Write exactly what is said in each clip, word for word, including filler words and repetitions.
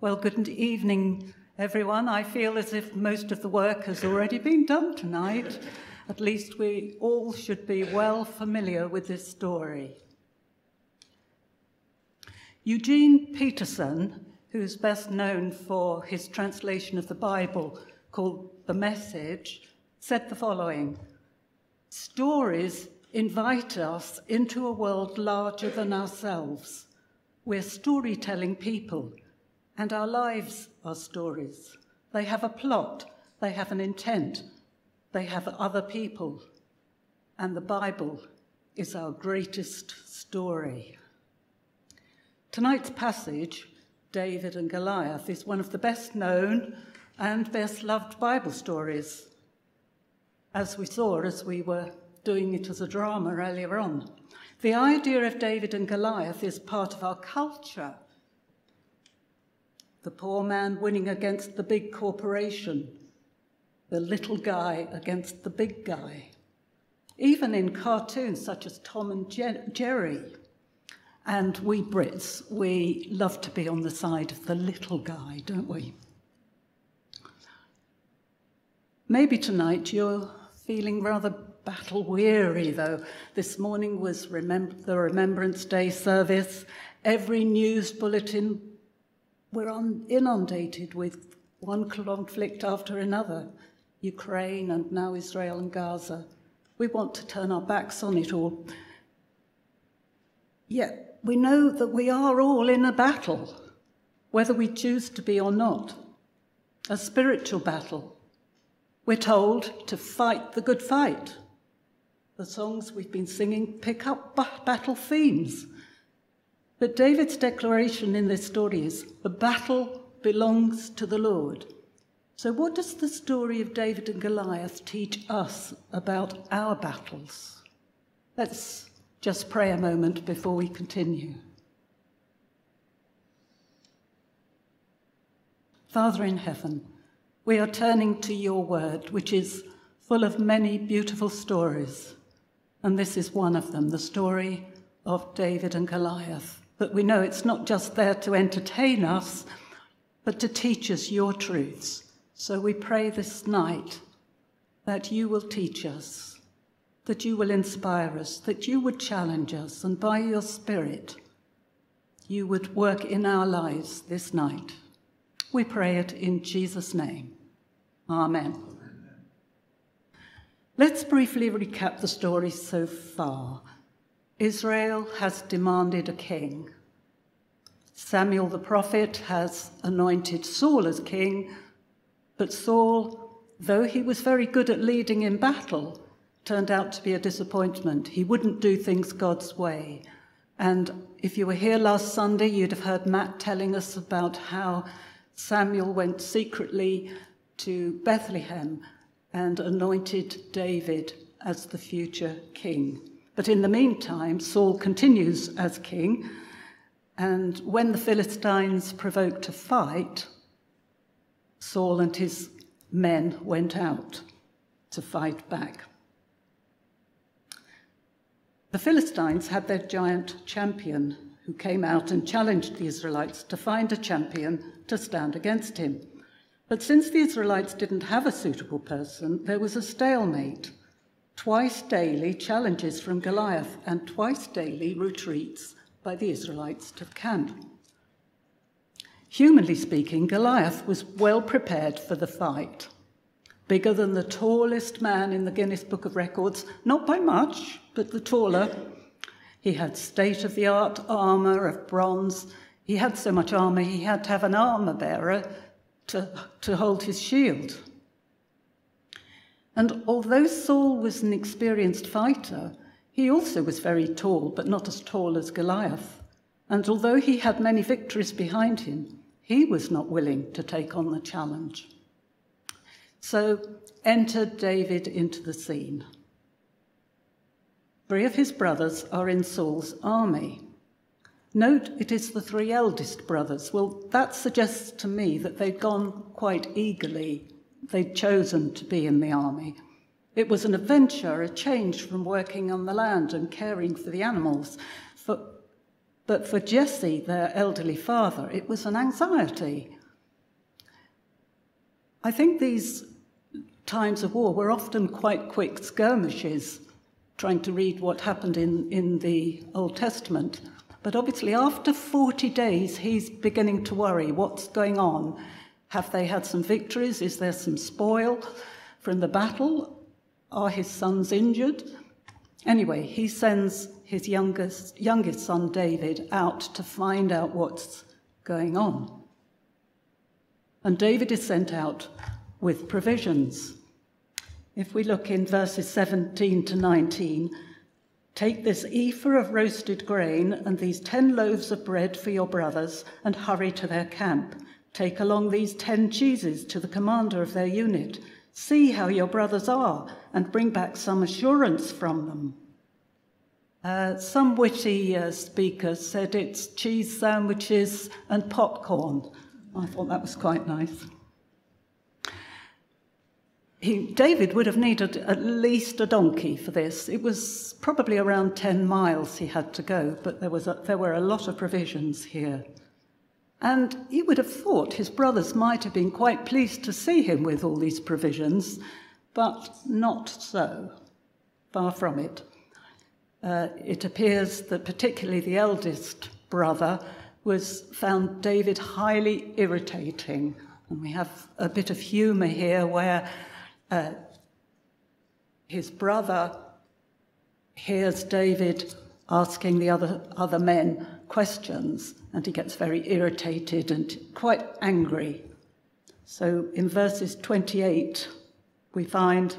Well, good evening, everyone. I feel as if most of the work has already been done tonight. At least we all should be well familiar with this story. Eugene Peterson, who's best known for his translation of the Bible called The Message, said the following: "Stories invite us into a world larger than ourselves. We're storytelling people, and our lives are stories. They have a plot, they have an intent, they have other people, and the Bible is our greatest story." Tonight's passage, David and Goliath, is one of the best known and best loved Bible stories, as we saw as we were doing it as a drama earlier on. The idea of David and Goliath is part of our culture. The poor man winning against the big corporation, the little guy against the big guy. Even in cartoons such as Tom and Jerry. And we Brits, we love to be on the side of the little guy, don't we? Maybe tonight you're feeling rather battle-weary, though. This morning was remem- the Remembrance Day service. Every news bulletin, we're on, inundated with one conflict after another. Ukraine and now Israel and Gaza. We want to turn our backs on it all. Yet we know that we are all in a battle, whether we choose to be or not. A spiritual battle. We're told to fight the good fight. The songs we've been singing pick up battle themes. But David's declaration in this story is, the battle belongs to the Lord. So what does the story of David and Goliath teach us about our battles? Let's just pray a moment before we continue. Father in heaven, we are turning to your word, which is full of many beautiful stories. And this is one of them, the story of David and Goliath. But we know it's not just there to entertain us, but to teach us your truths. So we pray this night that you will teach us, that you will inspire us, that you would challenge us, and by your Spirit, you would work in our lives this night. We pray it in Jesus' name. Amen. Let's briefly recap the story so far. Israel has demanded a king. Samuel the prophet has anointed Saul as king, but Saul, though he was very good at leading in battle, turned out to be a disappointment. He wouldn't do things God's way. And if you were here last Sunday, you'd have heard Matt telling us about how Samuel went secretly to Bethlehem and anointed David as the future king. But in the meantime, Saul continues as king, and when the Philistines provoked a fight, Saul and his men went out to fight back. The Philistines had their giant champion who came out and challenged the Israelites to find a champion to stand against him. But since the Israelites didn't have a suitable person, there was a stalemate. Twice daily challenges from Goliath and twice daily retreats by the Israelites to the camp. Humanly speaking, Goliath was well prepared for the fight. Bigger than the tallest man in the Guinness Book of Records, not by much, but the taller. He had state-of-the-art armour of bronze. He had so much armour, he had to have an armour-bearer to, to hold his shield. And although Saul was an experienced fighter, he also was very tall, but not as tall as Goliath. And although he had many victories behind him, he was not willing to take on the challenge. So entered David into the scene. Three of his brothers are in Saul's army. Note it is the three eldest brothers. Well, that suggests to me that they'd gone quite eagerly. They'd chosen to be in the army. It was an adventure, a change from working on the land and caring for the animals. For But for Jesse, their elderly father, it was an anxiety. I think these times of war were often quite quick skirmishes, trying to read what happened in, in the Old Testament. But obviously after forty days, he's beginning to worry, what's going on? Have they had some victories? Is there some spoil from the battle? Are his sons injured? Anyway, he sends his youngest, youngest son, David, out to find out what's going on. And David is sent out with provisions. If we look in verses seventeen to nineteen, take this ephah of roasted grain and these ten loaves of bread for your brothers and hurry to their camp. Take along these ten cheeses to the commander of their unit. See how your brothers are and bring back some assurance from them. Uh, some witty uh, speakers said it's cheese sandwiches and popcorn. I thought that was quite nice. He, David would have needed at least a donkey for this. It was probably around ten miles he had to go, but there, was a, there were a lot of provisions here. And you would have thought his brothers might have been quite pleased to see him with all these provisions, but not so. Far from it. Uh, it appears that particularly the eldest brother was found David highly irritating. And we have a bit of humour here where uh, his brother hears David asking the other, other men questions, and he gets very irritated and quite angry. So in verses twenty-eight, we find,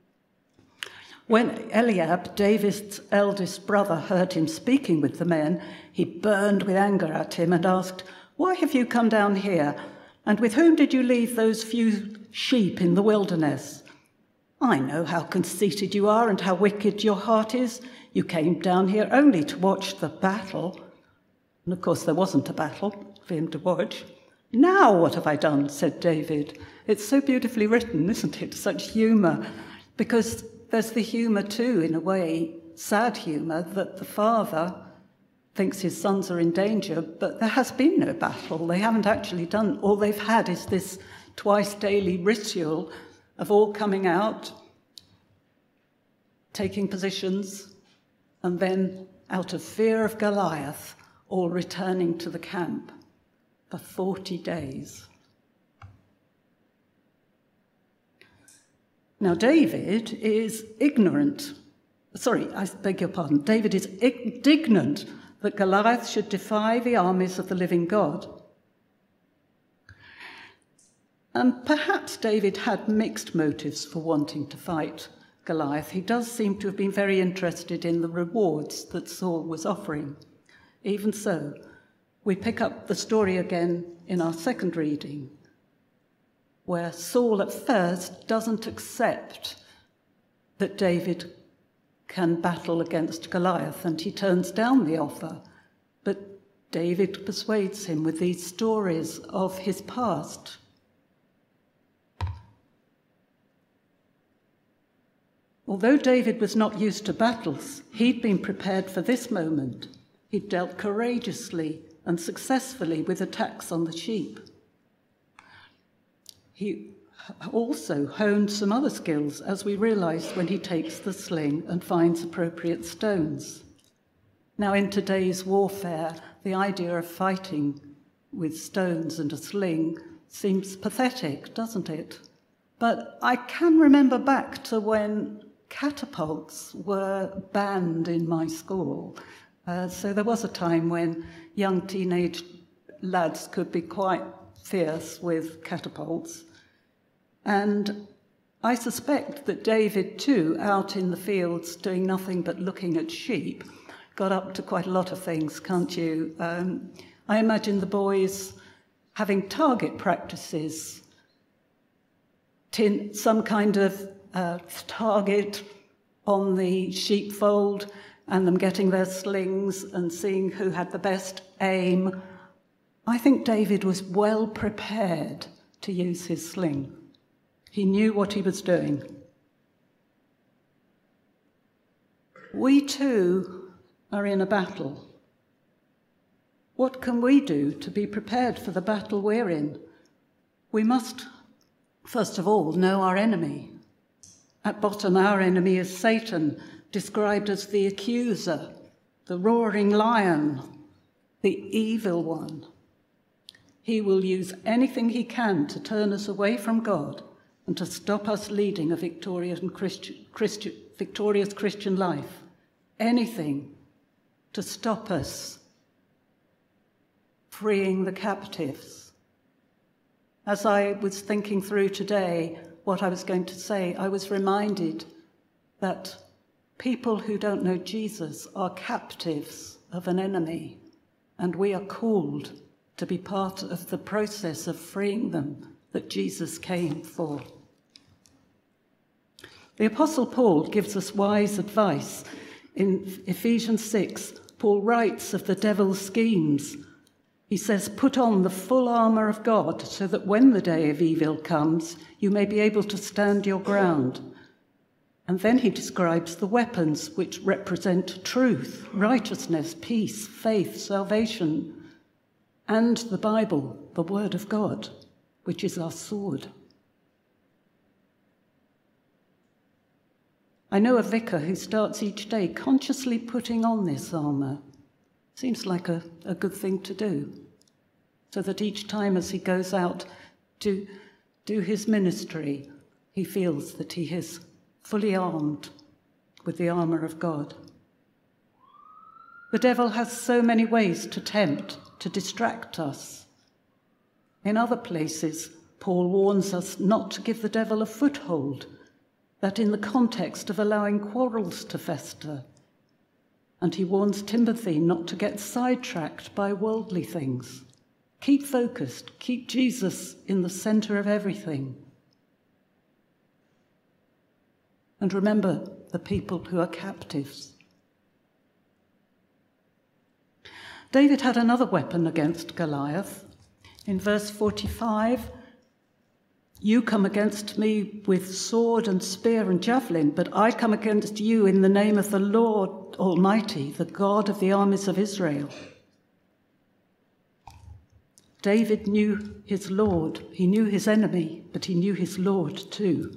when Eliab, David's eldest brother, heard him speaking with the men, he burned with anger at him and asked, "Why have you come down here? And with whom did you leave those few sheep in the wilderness? I know how conceited you are and how wicked your heart is. You came down here only to watch the battle." And of course there wasn't a battle for him to watch. "Now what have I done?" said David. It's so beautifully written, isn't it? Such humour. Because there's the humour too, in a way, sad humour, that the father thinks his sons are in danger, but there has been no battle. They haven't actually done, all they've had is this twice daily ritual of all coming out, taking positions, and then out of fear of Goliath, all returning to the camp for forty days. Now, David is ignorant. Sorry, I beg your pardon. David is indignant that Goliath should defy the armies of the living God. And perhaps David had mixed motives for wanting to fight Goliath. He does seem to have been very interested in the rewards that Saul was offering. Even so, we pick up the story again in our second reading, where Saul at first doesn't accept that David can battle against Goliath, and he turns down the offer. But David persuades him with these stories of his past. Although David was not used to battles, he'd been prepared for this moment. He'd dealt courageously and successfully with attacks on the sheep. He also honed some other skills, as we realise when he takes the sling and finds appropriate stones. Now, in today's warfare, the idea of fighting with stones and a sling seems pathetic, doesn't it? But I can remember back to when catapults were banned in my school. Uh, so there was a time when young teenage lads could be quite fierce with catapults. And I suspect that David, too, out in the fields doing nothing but looking at sheep, got up to quite a lot of things, can't you? Um, I imagine the boys having target practices, tin, some kind of uh, target on the sheepfold, and them getting their slings and seeing who had the best aim. I think David was well prepared to use his sling. He knew what he was doing. We too are in a battle. What can we do to be prepared for the battle we're in? We must, first of all, know our enemy. At bottom, our enemy is Satan, described as the accuser, the roaring lion, the evil one. He will use anything he can to turn us away from God and to stop us leading a victorious Christian, Christian, victorious Christian life. Anything to stop us freeing the captives. As I was thinking through today what I was going to say, I was reminded that people who don't know Jesus are captives of an enemy, and we are called to be part of the process of freeing them that Jesus came for. The Apostle Paul gives us wise advice. In Ephesians six, Paul writes of the devil's schemes. He says, "Put on the full armour of God, so that when the day of evil comes, you may be able to stand your ground." And then he describes the weapons which represent truth, righteousness, peace, faith, salvation, and the Bible, the Word of God, which is our sword. I know a vicar who starts each day consciously putting on this armour. Seems like a, a good thing to do, so that each time as he goes out to do his ministry, he feels that he is fully armed with the armour of God. The devil has so many ways to tempt, to distract us. In other places, Paul warns us not to give the devil a foothold, that in the context of allowing quarrels to fester. And he warns Timothy not to get sidetracked by worldly things. Keep focused, keep Jesus in the centre of everything. And remember the people who are captives. David had another weapon against Goliath. In verse forty-five, "You come against me with sword and spear and javelin, but I come against you in the name of the Lord Almighty, the God of the armies of Israel." David knew his Lord. He knew his enemy, but he knew his Lord too.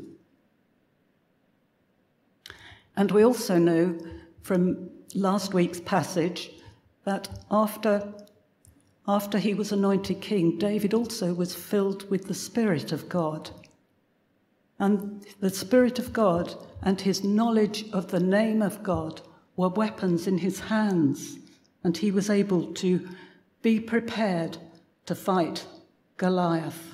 And we also know from last week's passage that after, after he was anointed king, David also was filled with the Spirit of God. And the Spirit of God and his knowledge of the name of God were weapons in his hands, and he was able to be prepared to fight Goliath.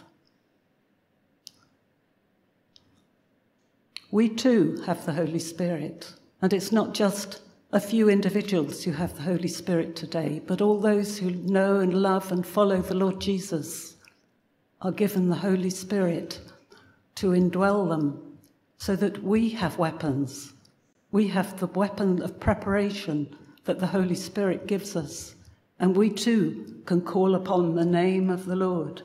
We too have the Holy Spirit, and it's not just a few individuals who have the Holy Spirit today, but all those who know and love and follow the Lord Jesus are given the Holy Spirit to indwell them, so that we have weapons. We have the weapon of preparation that the Holy Spirit gives us, and we too can call upon the name of the Lord.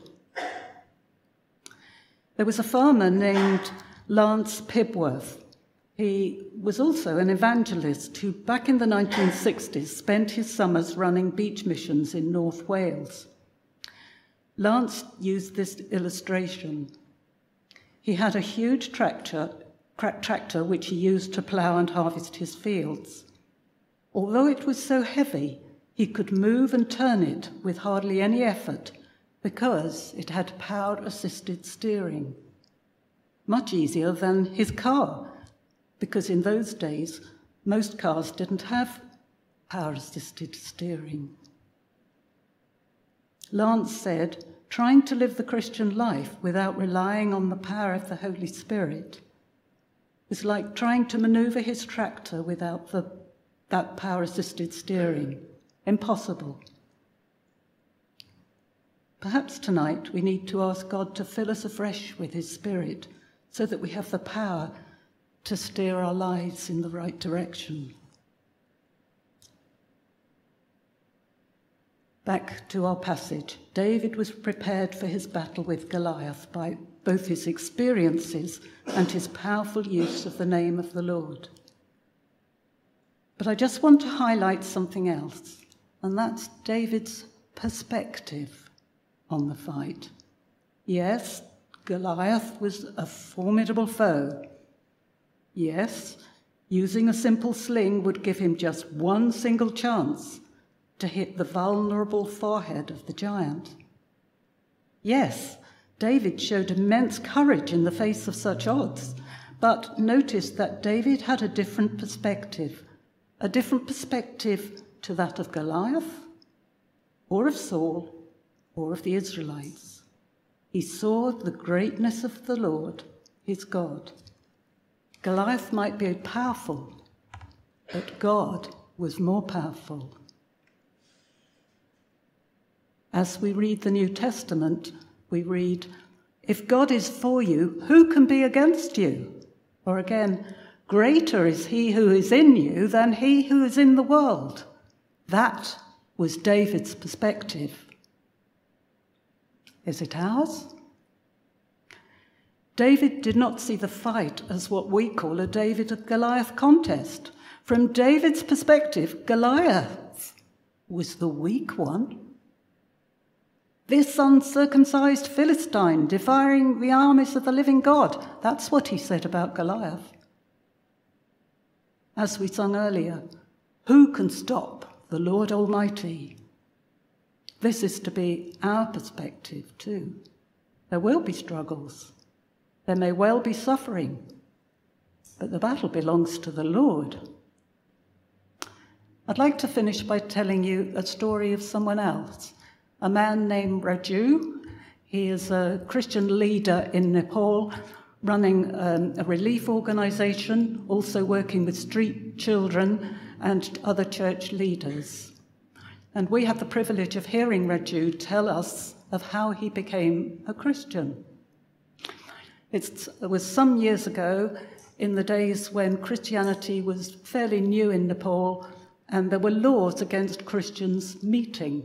There was a farmer named Lance Pibworth. He was also an evangelist who, back in the nineteen sixties, spent his summers running beach missions in North Wales. Lance used this illustration. He had a huge tractor, tractor which he used to plough and harvest his fields. Although it was so heavy, he could move and turn it with hardly any effort because it had power-assisted steering. Much easier than his car, because in those days, most cars didn't have power-assisted steering. Lance said, trying to live the Christian life without relying on the power of the Holy Spirit is like trying to maneuver his tractor without the, that power-assisted steering. Impossible. Perhaps tonight we need to ask God to fill us afresh with his Spirit so that we have the power to steer our lives in the right direction. Back to our passage. David was prepared for his battle with Goliath by both his experiences and his powerful use of the name of the Lord. But I just want to highlight something else, and that's David's perspective on the fight. Yes, Goliath was a formidable foe. Yes, using a simple sling would give him just one single chance to hit the vulnerable forehead of the giant. Yes, David showed immense courage in the face of such odds, but notice that David had a different perspective, a different perspective to that of Goliath, or of Saul, or of the Israelites. He saw the greatness of the Lord, his God. Goliath might be powerful, but God was more powerful. As we read the New Testament, we read, "If God is for you, who can be against you?" Or again, "Greater is he who is in you than he who is in the world." That was David's perspective. Is it ours? David did not see the fight as what we call a David and Goliath contest. From David's perspective, Goliath was the weak one. This uncircumcised Philistine defying the armies of the living God. That's what he said about Goliath. As we sung earlier, who can stop the Lord Almighty? This is to be our perspective too. There will be struggles. There may well be suffering. But the battle belongs to the Lord. I'd like to finish by telling you a story of someone else. A man named Raju. He is a Christian leader in Nepal, running um, a relief organization, also working with street children and other church leaders. And we have the privilege of hearing Raju tell us of how he became a Christian. It's, it was some years ago, in the days when Christianity was fairly new in Nepal, and there were laws against Christians meeting.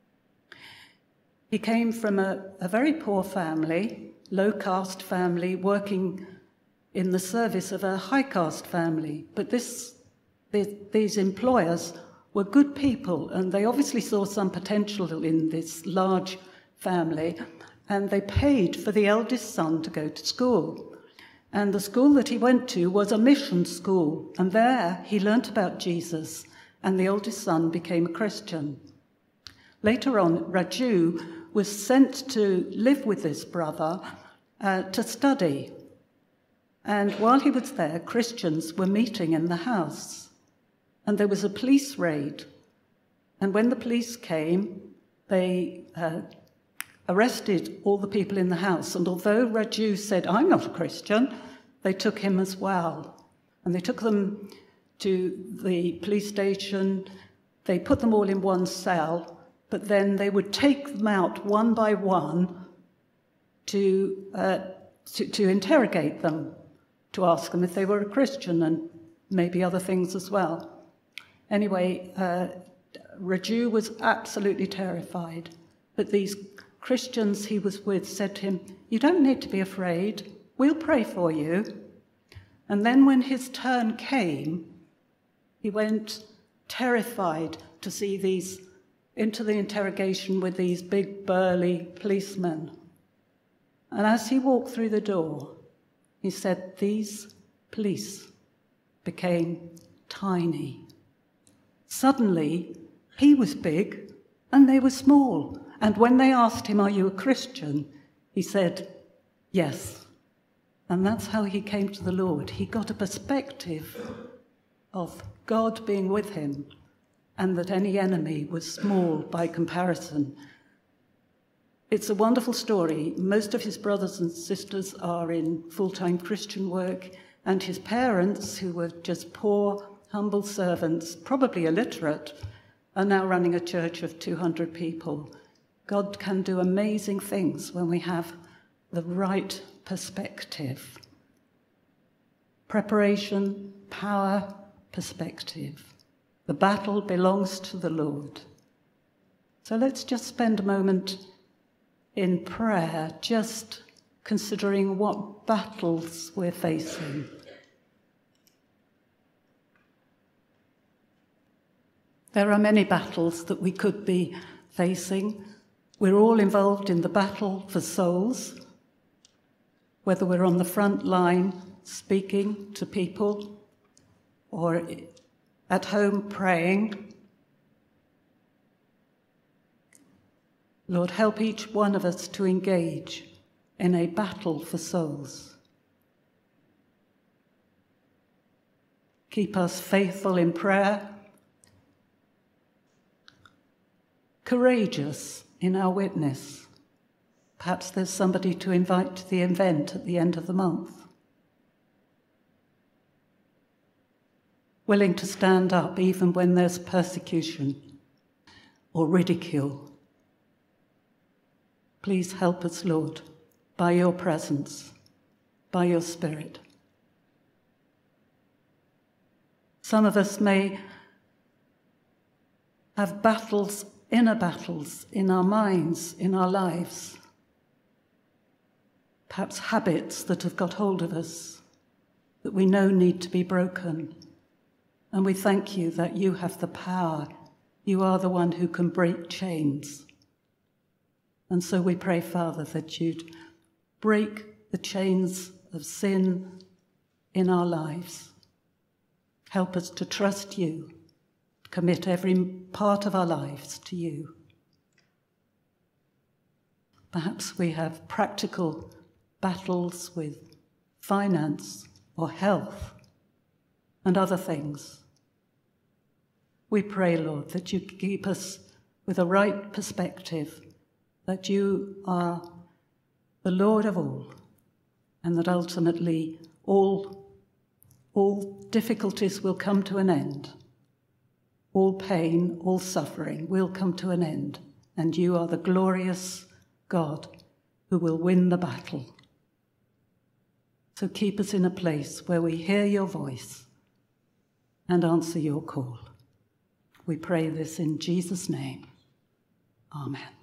He came from a, a very poor family, low-caste family, working in the service of a high-caste family. But this, these, these employers were good people, and they obviously saw some potential in this large family, and they paid for the eldest son to go to school. And the school that he went to was a mission school, and there he learnt about Jesus, and the oldest son became a Christian. Later on, Raju was sent to live with this brother uh, to study. And while he was there, Christians were meeting in the house. And there was a police raid. And when the police came, they uh, arrested all the people in the house. And although Raju said, "I'm not a Christian," they took him as well. And they took them to the police station. They put them all in one cell. But then they would take them out one by one to, uh, to, to interrogate them, to ask them if they were a Christian and maybe other things as well. Anyway, uh, Raju was absolutely terrified. But these Christians he was with said to him, "You don't need to be afraid. We'll pray for you." And then when his turn came, he went terrified to see these into the interrogation with these big, burly policemen. And as he walked through the door, he said these police became tiny. Suddenly, he was big and they were small. And when they asked him, "Are you a Christian?" he said, "Yes." And that's how he came to the Lord. He got a perspective of God being with him, and that any enemy was small by comparison. It's a wonderful story. Most of his brothers and sisters are in full-time Christian work, and his parents, who were just poor, humble servants, probably illiterate, are now running a church of two hundred people. God can do amazing things when we have the right perspective. Preparation, power, perspective. The battle belongs to the Lord. So let's just spend a moment in prayer, just considering what battles we're facing. There are many battles that we could be facing. We're all involved in the battle for souls, whether we're on the front line speaking to people or at home praying. Lord, help each one of us to engage in a battle for souls. Keep us faithful in prayer, courageous in our witness. Perhaps there's somebody to invite to the event at the end of the month. Willing to stand up even when there's persecution or ridicule. Please help us, Lord, by your presence, by your Spirit. Some of us may have battles, inner battles in our minds, in our lives. Perhaps habits that have got hold of us that we know need to be broken. And we thank you that you have the power. You are the one who can break chains. And so we pray, Father, that you'd break the chains of sin in our lives. Help us to trust you, commit every part of our lives to you. Perhaps we have practical battles with finance or health and other things. We pray, Lord, that you keep us with a right perspective, that you are the Lord of all, and that ultimately all, all difficulties will come to an end. All pain, all suffering will come to an end, and you are the glorious God who will win the battle. So keep us in a place where we hear your voice and answer your call. We pray this in Jesus' name. Amen.